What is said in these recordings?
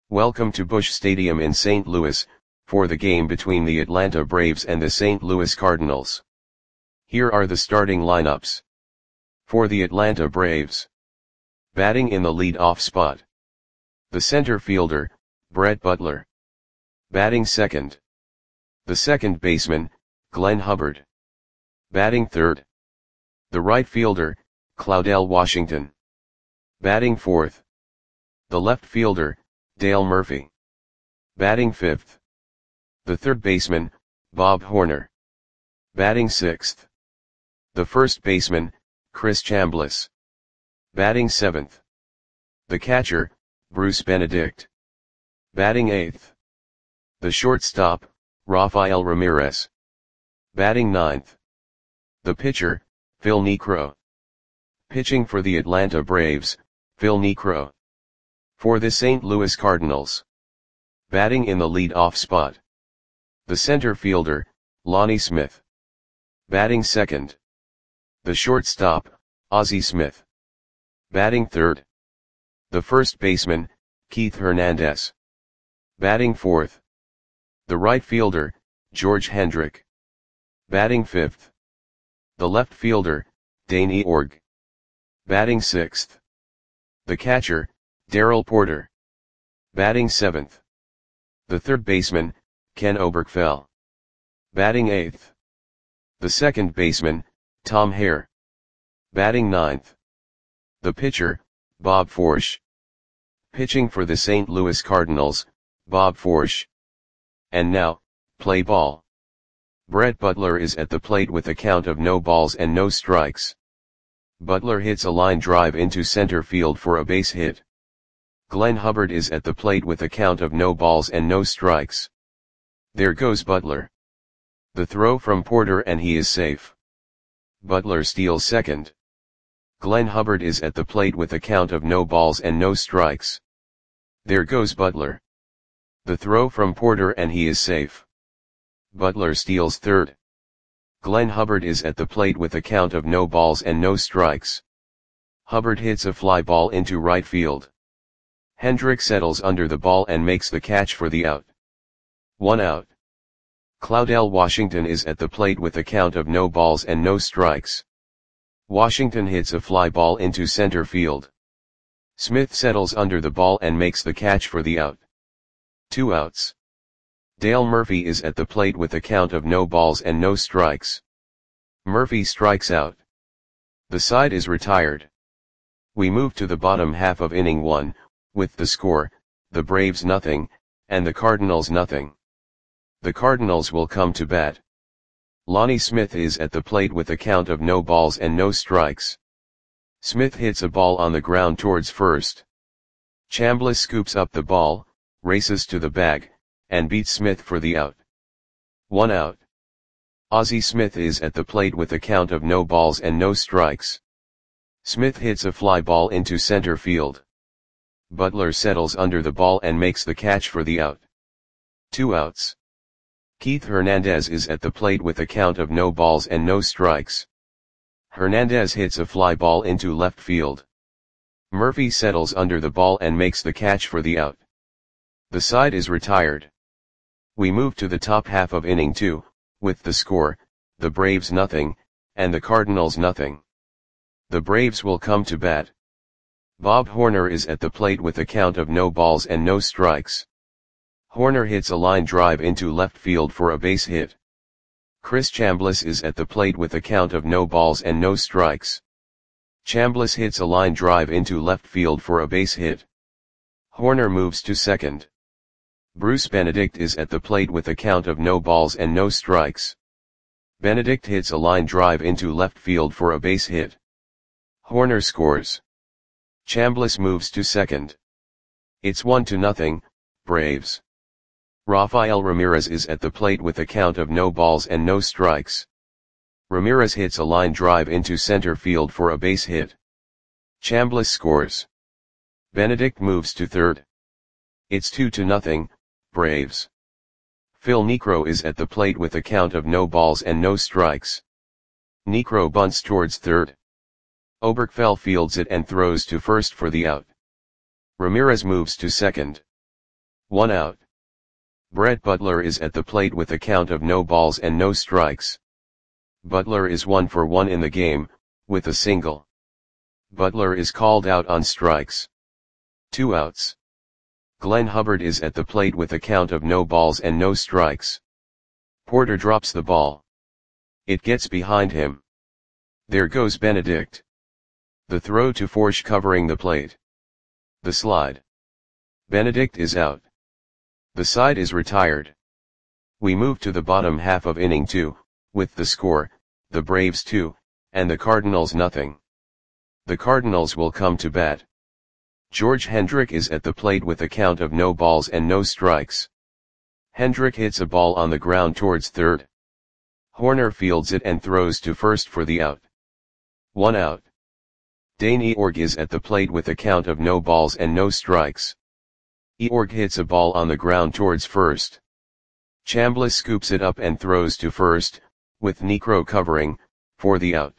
Welcome to Busch Stadium in St. Louis, for the game between the Atlanta Braves and the St. Louis Cardinals. Here are the starting lineups. For the Atlanta Braves. Batting in the lead-off spot. The center fielder, Brett Butler. Batting second. The second baseman, Glenn Hubbard. Batting third. The right fielder, Claudell Washington. Batting fourth. The left fielder, Dale Murphy. Batting fifth. The third baseman, Bob Horner. Batting sixth. The first baseman, Chris Chambliss. Batting seventh. The catcher, Bruce Benedict. Batting eighth. The shortstop, Rafael Ramirez. Batting ninth. The pitcher, Phil Niekro. Pitching for the Atlanta Braves, Phil Niekro. For the St. Louis Cardinals. Batting in the lead-off spot. The center fielder, Lonnie Smith. Batting second. The shortstop, Ozzie Smith. Batting third. The first baseman, Keith Hernandez. Batting fourth. The right fielder, George Hendrick. Batting fifth. The left fielder, Danny Org. Batting sixth. The catcher, Darrell Porter. Batting seventh. The third baseman, Ken Oberkfell. Batting eighth. The second baseman, Tom Hare. Batting ninth. The pitcher, Bob Forsch. Pitching for the St. Louis Cardinals, Bob Forsch. And now, play ball. Brett Butler is at the plate with a count of no balls and no strikes. Butler hits a line drive into center field for a base hit. Glenn Hubbard is at the plate with a count of no balls and no strikes. There goes Butler. The throw from Porter and he is safe. Butler steals second. Glenn Hubbard is at the plate with a count of no balls and no strikes. There goes Butler. The throw from Porter and he is safe. Butler steals third. Glenn Hubbard is at the plate with a count of no balls and no strikes. Hubbard hits a fly ball into right field. Hendrick settles under the ball and makes the catch for the out. 1 out. Claudell Washington is at the plate with a count of no balls and no strikes. Washington hits a fly ball into center field. Smith settles under the ball and makes the catch for the out. 2 outs. Dale Murphy is at the plate with a count of no balls and no strikes. Murphy strikes out. The side is retired. We move to the bottom half of inning 1, with the score, the Braves nothing, and the Cardinals nothing. The Cardinals will come to bat. Lonnie Smith is at the plate with a count of no balls and no strikes. Smith hits a ball on the ground towards first. Chambliss scoops up the ball, races to the bag, and beats Smith for the out. 1 out. Ozzie Smith is at the plate with a count of no balls and no strikes. Smith hits a fly ball into center field. Butler settles under the ball and makes the catch for the out. 2 outs. Keith Hernandez is at the plate with a count of no balls and no strikes. Hernandez hits a fly ball into left field. Murphy settles under the ball and makes the catch for the out. The side is retired. We move to the top half of inning 2, with the score, the Braves nothing, and the Cardinals nothing. The Braves will come to bat. Bob Horner is at the plate with a count of no balls and no strikes. Horner hits a line drive into left field for a base hit. Chris Chambliss is at the plate with a count of no balls and no strikes. Chambliss hits a line drive into left field for a base hit. Horner moves to second. Bruce Benedict is at the plate with a count of no balls and no strikes. Benedict hits a line drive into left field for a base hit. Horner scores. Chambliss moves to second. It's 1-0, Braves. Rafael Ramirez is at the plate with a count of no balls and no strikes. Ramirez hits a line drive into center field for a base hit. Chambliss scores. Benedict moves to third. It's 2-0, Braves. Phil Niekro is at the plate with a count of no balls and no strikes. Niekro bunts towards third. Oberkfell fields it and throws to first for the out. Ramirez moves to second. 1 out. Brett Butler is at the plate with a count of no balls and no strikes. Butler is 1 for 1 in the game, with a single. Butler is called out on strikes. 2 outs. Glenn Hubbard is at the plate with a count of no balls and no strikes. Porter drops the ball. It gets behind him. There goes Benedict. The throw to Forsch covering the plate. The slide. Benedict is out. The side is retired. We move to the bottom half of inning 2, with the score, the Braves 2, and the Cardinals nothing. The Cardinals will come to bat. George Hendrick is at the plate with a count of no balls and no strikes. Hendrick hits a ball on the ground towards third. Horner fields it and throws to first for the out. 1 out. Dane Eorg is at the plate with a count of no balls and no strikes. Eorg hits a ball on the ground towards first. Chambliss scoops it up and throws to first, with Niekro covering, for the out.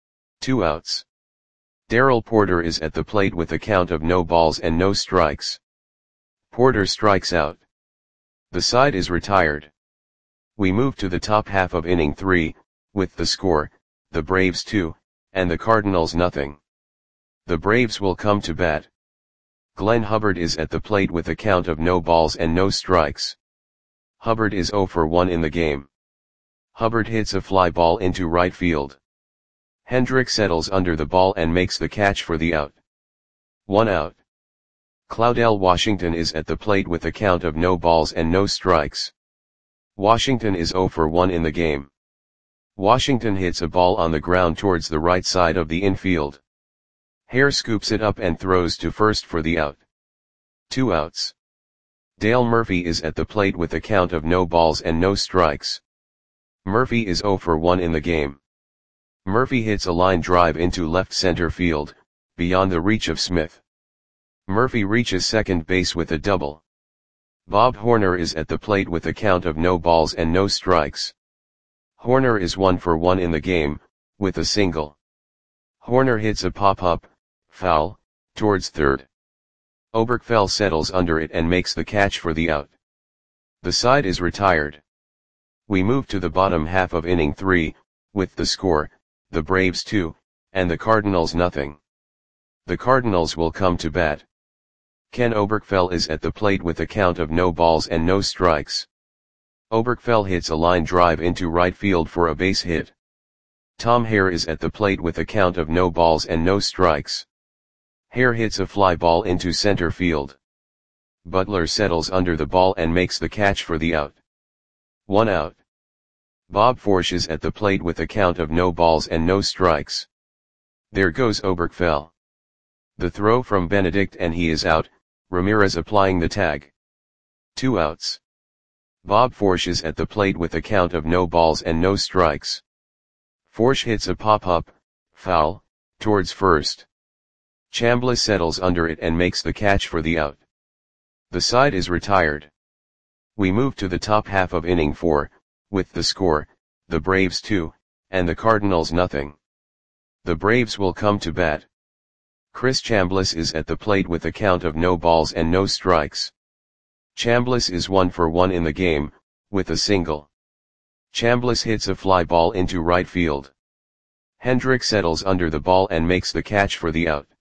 2 outs. Darrell Porter is at the plate with a count of no balls and no strikes. Porter strikes out. The side is retired. We move to the top half of inning 3, with the score, the Braves 2, and the Cardinals nothing. The Braves will come to bat. Glenn Hubbard is at the plate with a count of no balls and no strikes. Hubbard is 0 for 1 in the game. Hubbard hits a fly ball into right field. Hendrick settles under the ball and makes the catch for the out. 1 out. Claudell Washington is at the plate with a count of no balls and no strikes. Washington is 0 for 1 in the game. Washington hits a ball on the ground towards the right side of the infield. Hare scoops it up and throws to first for the out. 2 outs. Dale Murphy is at the plate with a count of no balls and no strikes. Murphy is 0 for 1 in the game. Murphy hits a line drive into left center field, beyond the reach of Smith. Murphy reaches second base with a double. Bob Horner is at the plate with a count of no balls and no strikes. Horner is 1 for 1 in the game, with a single. Horner hits a pop-up, foul, towards third. Oberkfell settles under it and makes the catch for the out. The side is retired. We move to the bottom half of inning 3, with the score, the Braves 2, and the Cardinals nothing. The Cardinals will come to bat. Ken Oberkfell is at the plate with a count of no balls and no strikes. Oberkfell hits a line drive into right field for a base hit. Tom Hare is at the plate with a count of no balls and no strikes. Hare hits a fly ball into center field. Butler settles under the ball and makes the catch for the out. 1 out. Bob Forsch is at the plate with a count of no balls and no strikes. There goes Oberkfell. The throw from Benedict and he is out, Ramirez applying the tag. 2 outs. Bob Forsch is at the plate with a count of no balls and no strikes. Forsch hits a pop-up, foul, towards first. Chambliss settles under it and makes the catch for the out. The side is retired. We move to the top half of inning 4, with the score, the Braves 2, and the Cardinals nothing. The Braves will come to bat. Chris Chambliss is at the plate with a count of no balls and no strikes. Chambliss is 1 for 1 in the game, with a single. Chambliss hits a fly ball into right field. Hendrick settles under the ball and makes the catch for the out.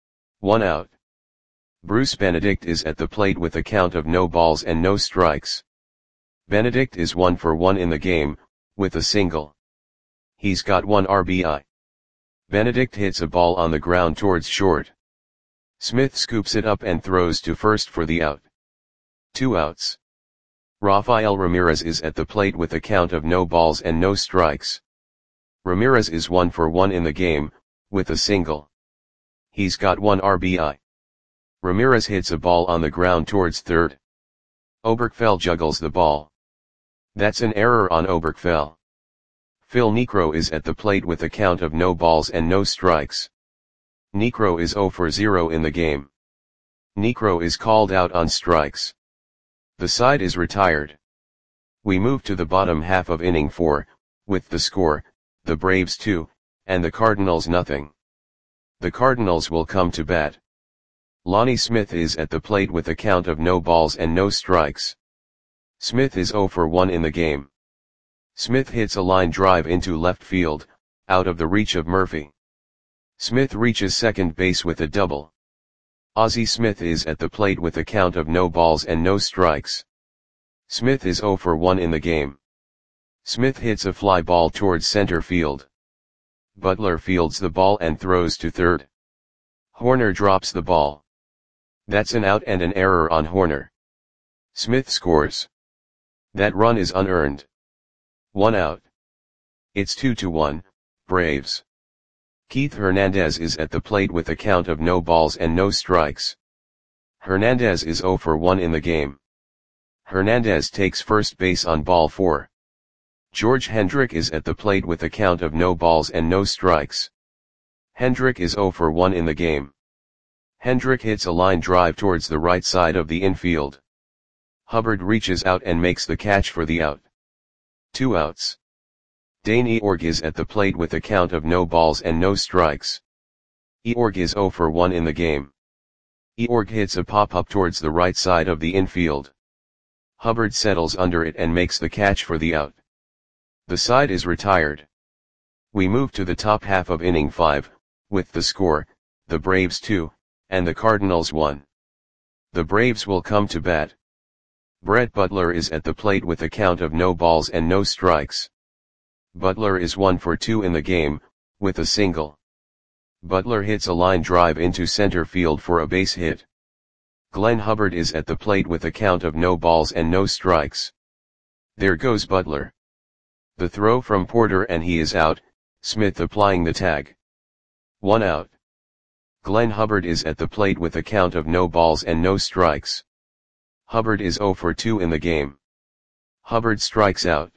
1 out. Bruce Benedict is at the plate with a count of no balls and no strikes. Benedict is 1 for 1 in the game, with a single. He's got 1 RBI. Benedict hits a ball on the ground towards short. Smith scoops it up and throws to first for the out. 2 outs. Rafael Ramirez is at the plate with a count of no balls and no strikes. Ramirez is 1 for 1 in the game, with a single. He's got 1 RBI. Ramirez hits a ball on the ground towards third. Oberkfell juggles the ball. That's an error on Oberkfell. Phil Niekro is at the plate with a count of no balls and no strikes. Niekro is 0 for 0 in the game. Niekro is called out on strikes. The side is retired. We move to the bottom half of inning 4, with the score, the Braves 2, and the Cardinals nothing. The Cardinals will come to bat. Lonnie Smith is at the plate with a count of no balls and no strikes. Smith is 0 for 1 in the game. Smith hits a line drive into left field, out of the reach of Murphy. Smith reaches second base with a double. Ozzie Smith is at the plate with a count of no balls and no strikes. Smith is 0 for 1 in the game. Smith hits a fly ball towards center field. Butler fields the ball and throws to third. Horner drops the ball. That's an out and an error on Horner. Smith scores. That run is unearned. 1 out. It's 2-1, Braves. Keith Hernandez is at the plate with a count of no balls and no strikes. Hernandez is 0 for 1 in the game. Hernandez takes first base on ball 4. George Hendrick is at the plate with a count of no balls and no strikes. Hendrick is 0 for 1 in the game. Hendrick hits a line drive towards the right side of the infield. Hubbard reaches out and makes the catch for the out. 2 outs. Dane Eorg is at the plate with a count of no balls and no strikes. Eorg is 0 for 1 in the game. Eorg hits a pop-up towards the right side of the infield. Hubbard settles under it and makes the catch for the out. The side is retired. We move to the top half of inning 5, with the score, the Braves 2, and the Cardinals 1. The Braves will come to bat. Brett Butler is at the plate with a count of no balls and no strikes. Butler is 1 for 2 in the game, with a single. Butler hits a line drive into center field for a base hit. Glenn Hubbard is at the plate with a count of no balls and no strikes. There goes Butler. The throw from Porter and he is out, Smith applying the tag. 1 out. Glenn Hubbard is at the plate with a count of no balls and no strikes. Hubbard is 0 for 2 in the game. Hubbard strikes out.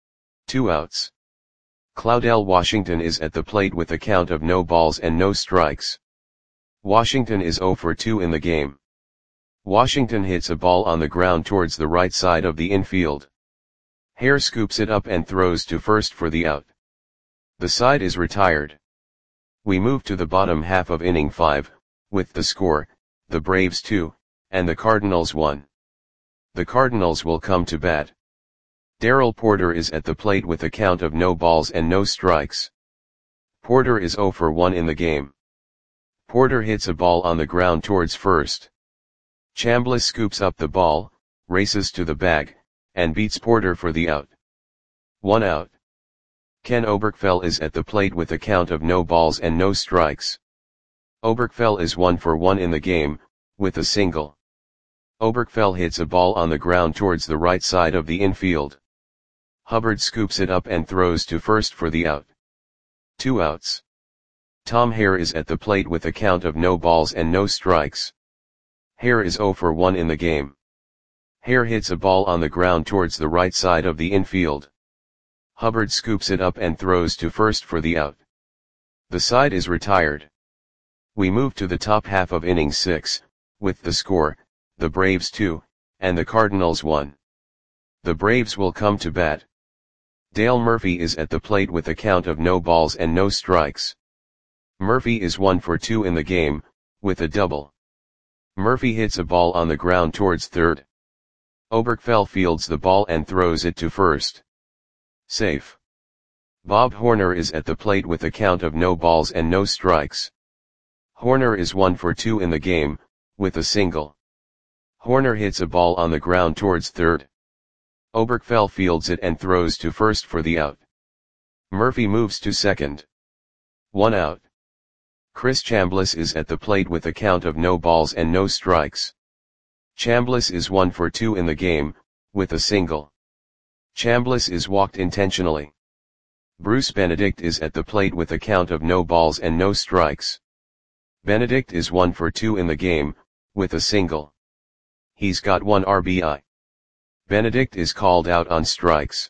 2 outs. Claudell Washington is at the plate with a count of no balls and no strikes. Washington is 0 for 2 in the game. Washington hits a ball on the ground towards the right side of the infield. Hare scoops it up and throws to first for the out. The side is retired. We move to the bottom half of inning 5, with the score, the Braves 2, and the Cardinals 1. The Cardinals will come to bat. Darrell Porter is at the plate with a count of no balls and no strikes. Porter is 0 for 1 in the game. Porter hits a ball on the ground towards first. Chambliss scoops up the ball, races to the bag, and beats Porter for the out. 1 out. Ken Oberkfell is at the plate with a count of no balls and no strikes. Oberkfell is 1 for 1 in the game, with a single. Oberkfell hits a ball on the ground towards the right side of the infield. Hubbard scoops it up and throws to first for the out. 2 outs. Tom Hare is at the plate with a count of no balls and no strikes. Hare is 0 for 1 in the game. Hare hits a ball on the ground towards the right side of the infield. Hubbard scoops it up and throws to first for the out. The side is retired. We move to the top half of inning 6, with the score, the Braves 2, and the Cardinals 1. The Braves will come to bat. Dale Murphy is at the plate with a count of no balls and no strikes. Murphy is 1 for 2 in the game, with a double. Murphy hits a ball on the ground towards third. Oberkfell fields the ball and throws it to first. Safe. Bob Horner is at the plate with a count of no balls and no strikes. Horner is 1 for 2 in the game, with a single. Horner hits a ball on the ground towards third. Oberkfell fields it and throws to first for the out. Murphy moves to second. 1 out. Chris Chambliss is at the plate with a count of no balls and no strikes. Chambliss is 1 for 2 in the game, with a single. Chambliss is walked intentionally. Bruce Benedict is at the plate with a count of no balls and no strikes. Benedict is 1 for 2 in the game, with a single. He's got 1 RBI. Benedict is called out on strikes.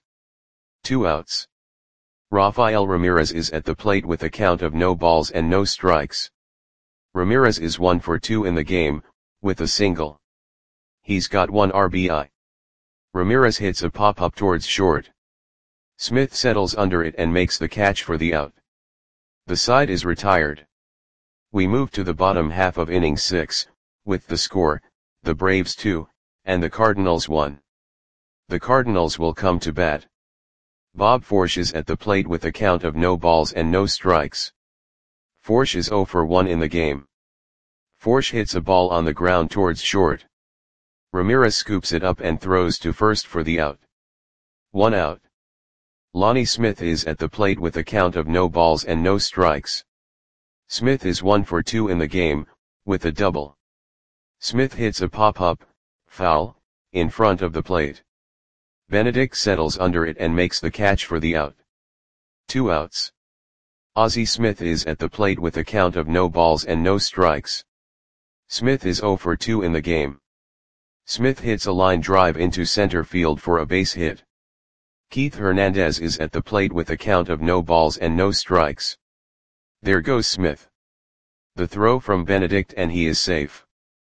2 outs. Rafael Ramirez is at the plate with a count of no balls and no strikes. Ramirez is 1 for 2 in the game, with a single. He's got 1 RBI. Ramirez hits a pop-up towards short. Smith settles under it and makes the catch for the out. The side is retired. We move to the bottom half of inning 6, with the score, the Braves 2, and the Cardinals 1. The Cardinals will come to bat. Bob Forsch is at the plate with a count of no balls and no strikes. Forsch is 0 for 1 in the game. Forsch hits a ball on the ground towards short. Ramirez scoops it up and throws to first for the out. 1 out. Lonnie Smith is at the plate with a count of no balls and no strikes. Smith is 1 for 2 in the game, with a double. Smith hits a pop-up, foul, in front of the plate. Benedict settles under it and makes the catch for the out. 2 outs. Ozzie Smith is at the plate with a count of no balls and no strikes. Smith is 0 for 2 in the game. Smith hits a line drive into center field for a base hit. Keith Hernandez is at the plate with a count of no balls and no strikes. There goes Smith. The throw from Benedict and he is safe.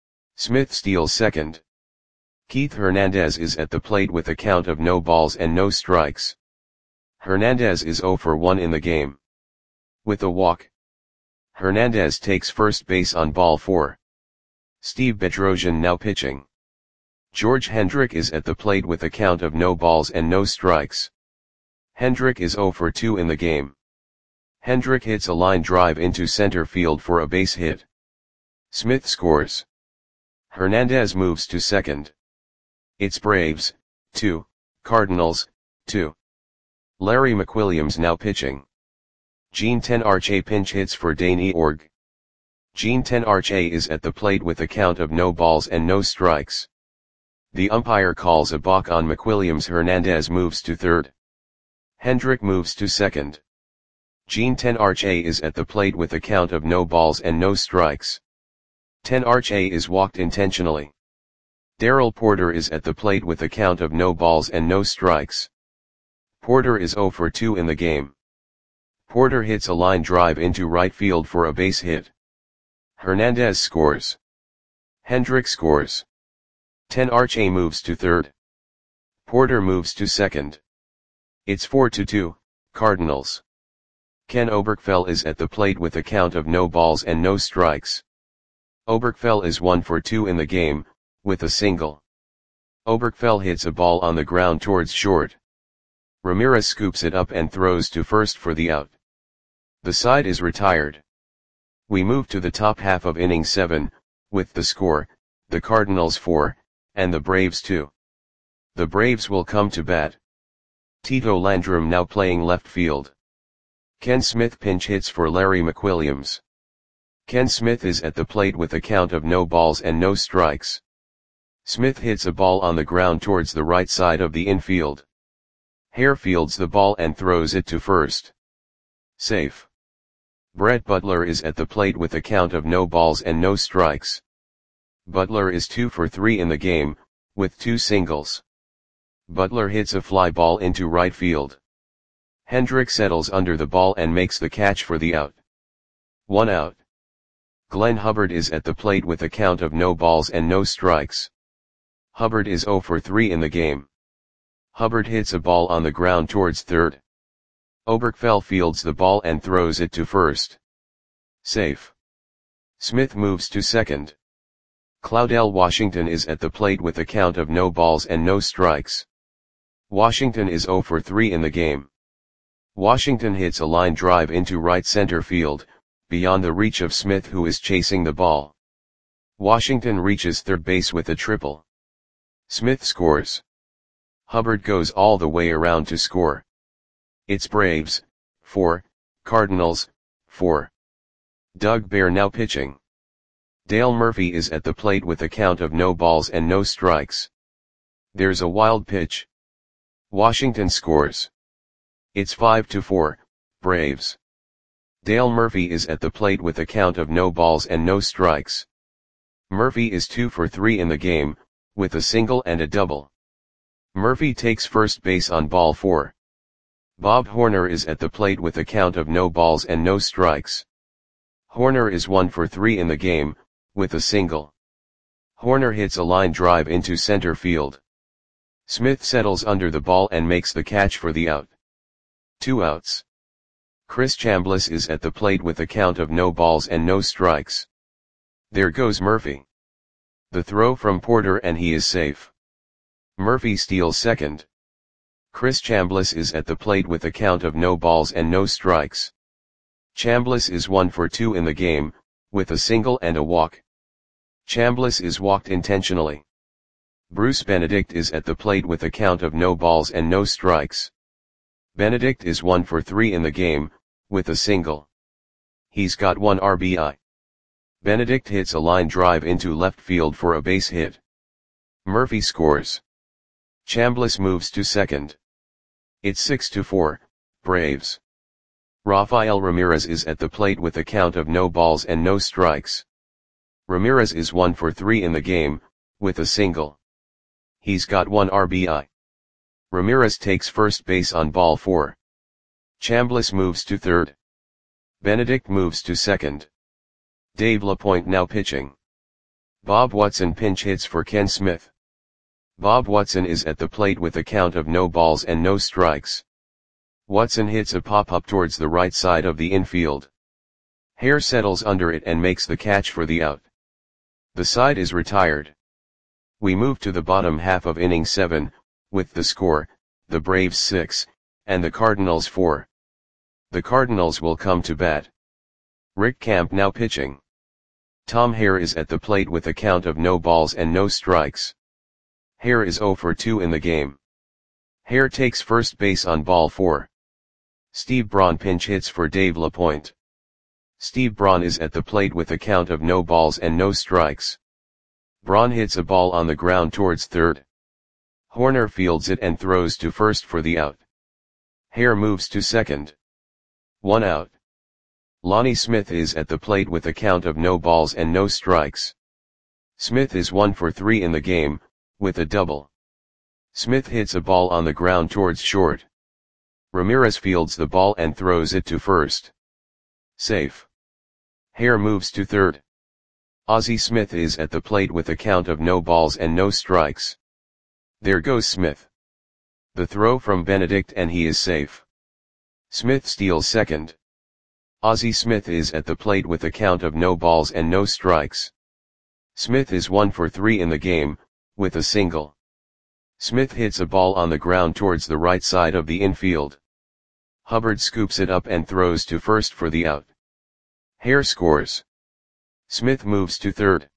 Smith steals second. Keith Hernandez is at the plate with a count of no balls and no strikes. Hernandez is 0 for 1 in the game. With a walk, Hernandez takes first base on ball 4. Steve Bedrosian now pitching. George Hendrick is at the plate with a count of no balls and no strikes. Hendrick is 0 for 2 in the game. Hendrick hits a line drive into center field for a base hit. Smith scores. Hernandez moves to second. It's Braves, 2, Cardinals, 2. Larry McWilliams now pitching. Gene Tenarche pinch hits for Dane Eorg. Gene Tenarche is at the plate with a count of no balls and no strikes. The umpire calls a balk on McWilliams. Hernandez moves to third. Hendrick moves to second. Gene Tenarche is at the plate with a count of no balls and no strikes. Tenarche is walked intentionally. Darrell Porter is at the plate with a count of no balls and no strikes. Porter is 0 for 2 in the game. Porter hits a line drive into right field for a base hit. Hernandez scores. Hendrick scores. Tenarche moves to third. Porter moves to second. It's 4-2, Cardinals. Ken Oberkfell is at the plate with a count of no balls and no strikes. Oberkfell is 1 for 2 in the game, with a single. Oberkfell hits a ball on the ground towards short. Ramirez scoops it up and throws to first for the out. The side is retired. We move to the top half of inning 7, with the score, the Cardinals 4, and the Braves 2. The Braves will come to bat. Tito Landrum now playing left field. Ken Smith pinch hits for Larry McWilliams. Ken Smith is at the plate with a count of no balls and no strikes. Smith hits a ball on the ground towards the right side of the infield. Hare fields the ball and throws it to first. Safe. Brett Butler is at the plate with a count of no balls and no strikes. Butler is 2 for 3 in the game, with 2 singles. Butler hits a fly ball into right field. Hendrick settles under the ball and makes the catch for the out. 1 out. Glenn Hubbard is at the plate with a count of no balls and no strikes. Hubbard is 0 for 3 in the game. Hubbard hits a ball on the ground towards third. Oberkfell fields the ball and throws it to first. Safe. Smith moves to second. Claudell Washington is at the plate with a count of no balls and no strikes. Washington is 0 for 3 in the game. Washington hits a line drive into right center field, beyond the reach of Smith, who is chasing the ball. Washington reaches third base with a triple. Smith scores. Hubbard goes all the way around to score. It's Braves, 4, Cardinals, 4. Doug Bear now pitching. Dale Murphy is at the plate with a count of no balls and no strikes. There's a wild pitch. Washington scores. It's 5-4, Braves. Dale Murphy is at the plate with a count of no balls and no strikes. Murphy is 2 for 3 in the game, with a single and a double. Murphy takes first base on ball 4. Bob Horner is at the plate with a count of no balls and no strikes. Horner is 1 for 3 in the game, with a single. Horner hits a line drive into center field. Smith settles under the ball and makes the catch for the out. 2 outs. Chris Chambliss is at the plate with a count of no balls and no strikes. There goes Murphy. The throw from Porter and he is safe. Murphy steals second. Chris Chambliss is at the plate with a count of no balls and no strikes. Chambliss is 1 for 2 in the game, with a single and a walk. Chambliss is walked intentionally. Bruce Benedict is at the plate with a count of no balls and no strikes. Benedict is 1 for 3 in the game, with a single. He's got 1 RBI. Benedict hits a line drive into left field for a base hit. Murphy scores. Chambliss moves to second. It's 6-4, Braves. Rafael Ramirez is at the plate with a count of no balls and no strikes. Ramirez is 1 for 3 in the game, with a single. He's got 1 RBI. Ramirez takes first base on ball 4. Chambliss moves to third. Benedict moves to second. Dave LaPointe now pitching. Bob Watson pinch hits for Ken Smith. Bob Watson is at the plate with a count of no balls and no strikes. Watson hits a pop-up towards the right side of the infield. Hare settles under it and makes the catch for the out. The side is retired. We move to the bottom half of inning 7, with the score, the Braves 6, and the Cardinals 4. The Cardinals will come to bat. Rick Camp now pitching. Tom Hare is at the plate with a count of no balls and no strikes. Hare is 0 for 2 in the game. Hare takes first base on ball 4. Steve Braun pinch hits for Dave LaPointe. Steve Braun is at the plate with a count of no balls and no strikes. Braun hits a ball on the ground towards third. Horner fields it and throws to first for the out. Hare moves to second. 1 out. Lonnie Smith is at the plate with a count of no balls and no strikes. Smith is 1 for 3 in the game, with a double. Smith hits a ball on the ground towards short. Ramirez fields the ball and throws it to first. Safe. Hare moves to third. Ozzie Smith is at the plate with a count of no balls and no strikes. There goes Smith. The throw from Benedict and he is safe. Smith steals second. Ozzie Smith is at the plate with a count of no balls and no strikes. Smith is 1 for 3 in the game, with a single. Smith hits a ball on the ground towards the right side of the infield. Hubbard scoops it up and throws to first for the out. Hare scores. Smith moves to third.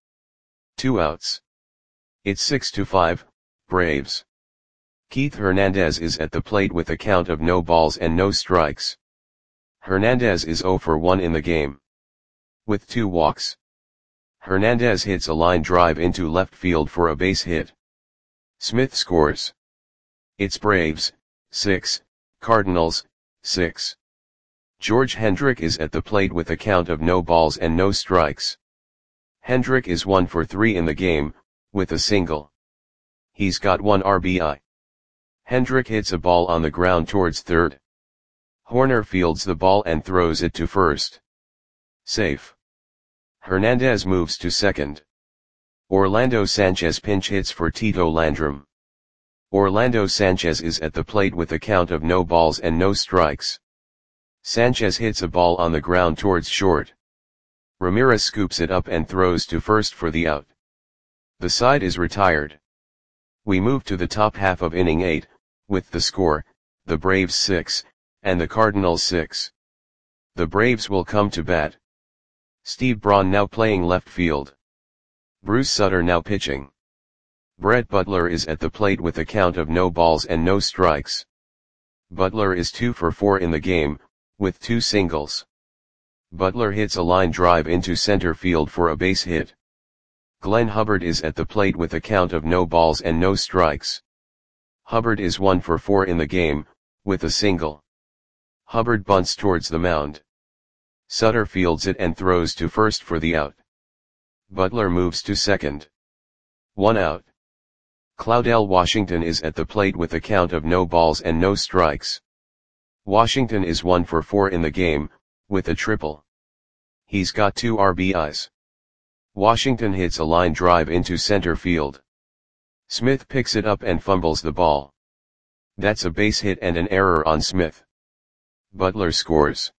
2 outs. It's 6-5, Braves. Keith Hernandez is at the plate with a count of no balls and no strikes. Hernandez is 0 for 1 in the game. With 2 walks. Hernandez hits a line drive into left field for a base hit. Smith scores. It's Braves, 6, Cardinals, 6. George Hendrick is at the plate with a count of no balls and no strikes. Hendrick is 1 for 3 in the game, with a single. He's got 1 RBI. Hendrick hits a ball on the ground towards third. Horner fields the ball and throws it to first. Safe. Hernandez moves to second. Orlando Sanchez pinch hits for Tito Landrum. Orlando Sanchez is at the plate with a count of no balls and no strikes. Sanchez hits a ball on the ground towards short. Ramirez scoops it up and throws to first for the out. The side is retired. We move to the top half of inning 8, with the score, the Braves 6, and the Cardinals 6. The Braves will come to bat. Steve Braun now playing left field. Bruce Sutter now pitching. Brett Butler is at the plate with a count of no balls and no strikes. Butler is 2 for 4 in the game, with 2 singles. Butler hits a line drive into center field for a base hit. Glenn Hubbard is at the plate with a count of no balls and no strikes. Hubbard is 1 for 4 in the game, with a single. Hubbard bunts towards the mound. Sutter fields it and throws to first for the out. Butler moves to second. 1 out. Claudell Washington is at the plate with a count of no balls and no strikes. Washington is 1 for 4 in the game, with a triple. He's got 2 RBIs. Washington hits a line drive into center field. Smith picks it up and fumbles the ball. That's a base hit and an error on Smith. Butler scores.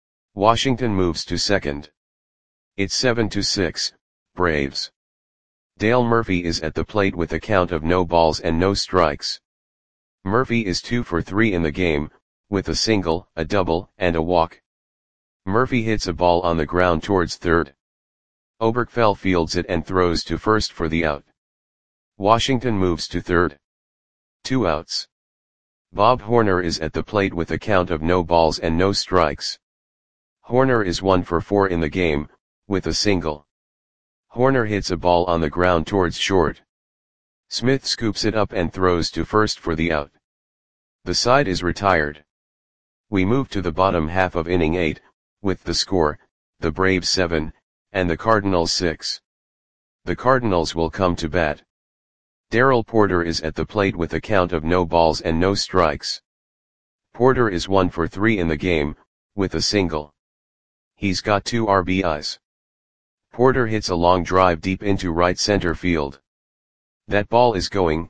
Washington moves to second. It's 7-6, Braves. Dale Murphy is at the plate with a count of no balls and no strikes. Murphy is 2 for 3 in the game, with a single, a double, and a walk. Murphy hits a ball on the ground towards third. Oberkfell fields it and throws to first for the out. Washington moves to third. 2 outs. Bob Horner is at the plate with a count of no balls and no strikes. Horner is 1 for 4 in the game, with a single. Horner hits a ball on the ground towards short. Smith scoops it up and throws to first for the out. The side is retired. We move to the bottom half of inning 8, with the score, the Braves 7, and the Cardinals 6. The Cardinals will come to bat. Darrell Porter is at the plate with a count of no balls and no strikes. Porter is 1 for 3 in the game, with a single. He's got 2 RBIs. Porter hits a long drive deep into right center field. That ball is gone.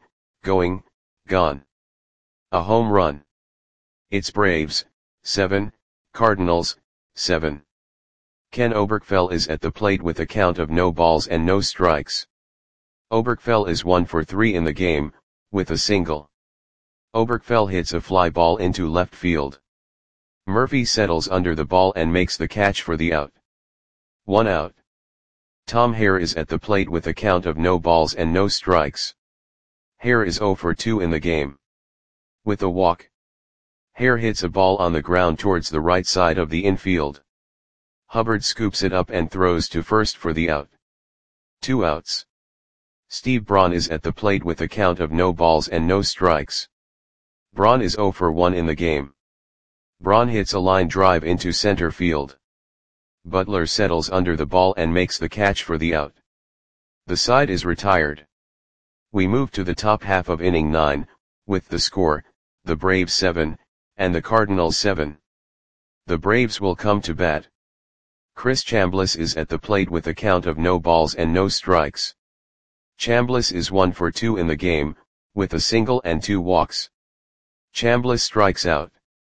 A home run. It's Braves, 7, Cardinals, 7. Ken Oberkfell is at the plate with a count of no balls and no strikes. Oberkfell is 1 for 3 in the game, with a single. Oberkfell hits a fly ball into left field. Murphy settles under the ball and makes the catch for the out. 1 out. Tom Hare is at the plate with a count of no balls and no strikes. Hare is 0 for 2 in the game. With a walk. Hare hits a ball on the ground towards the right side of the infield. Hubbard scoops it up and throws to first for the out. 2 outs. Steve Braun is at the plate with a count of no balls and no strikes. Braun is 0 for 1 in the game. Braun hits a line drive into center field. Butler settles under the ball and makes the catch for the out. The side is retired. We move to the top half of inning 9, with the score, the Braves 7, and the Cardinals 7. The Braves will come to bat. Chris Chambliss is at the plate with a count of no balls and no strikes. Chambliss is 1 for 2 in the game, with a single and 2 walks. Chambliss strikes out.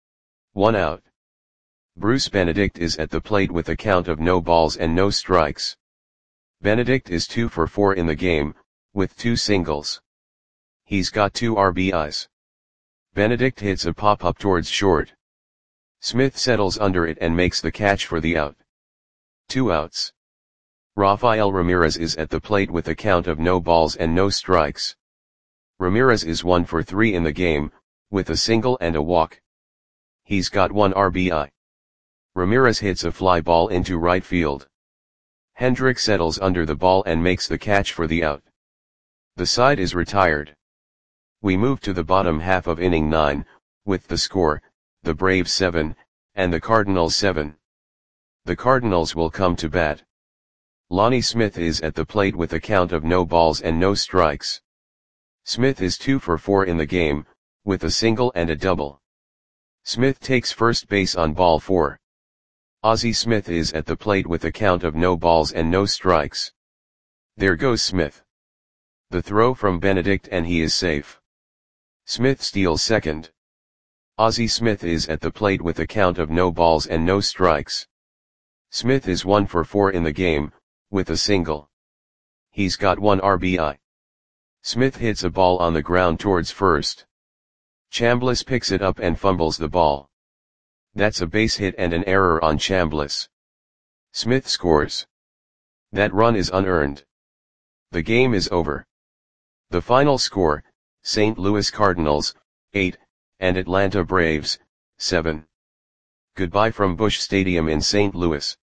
1 out. Bruce Benedict is at the plate with a count of no balls and no strikes. Benedict is 2 for 4 in the game, with 2 singles. He's got 2 RBIs. Benedict hits a pop-up towards short. Smith settles under it and makes the catch for the out. 2 outs. Rafael Ramirez is at the plate with a count of no balls and no strikes. Ramirez is 1 for 3 in the game, with a single and a walk. He's got 1 RBI. Ramirez hits a fly ball into right field. Hendrick settles under the ball and makes the catch for the out. The side is retired. We move to the bottom half of inning 9, with the score, the Braves 7, and the Cardinals 7. The Cardinals will come to bat. Lonnie Smith is at the plate with a count of no balls and no strikes. Smith is 2 for 4 in the game, with a single and a double. Smith takes first base on ball 4. Ozzie Smith is at the plate with a count of no balls and no strikes. There goes Smith. The throw from Benedict and he is safe. Smith steals second. Ozzie Smith is at the plate with a count of no balls and no strikes. Smith is 1 for 4 in the game, with a single. He's got 1 RBI. Smith hits a ball on the ground towards first. Chambliss picks it up and fumbles the ball. That's a base hit and an error on Chambliss. Smith scores. That run is unearned. The game is over. The final score, St. Louis Cardinals, 8, and Atlanta Braves, 7. Goodbye from Busch Stadium in St. Louis.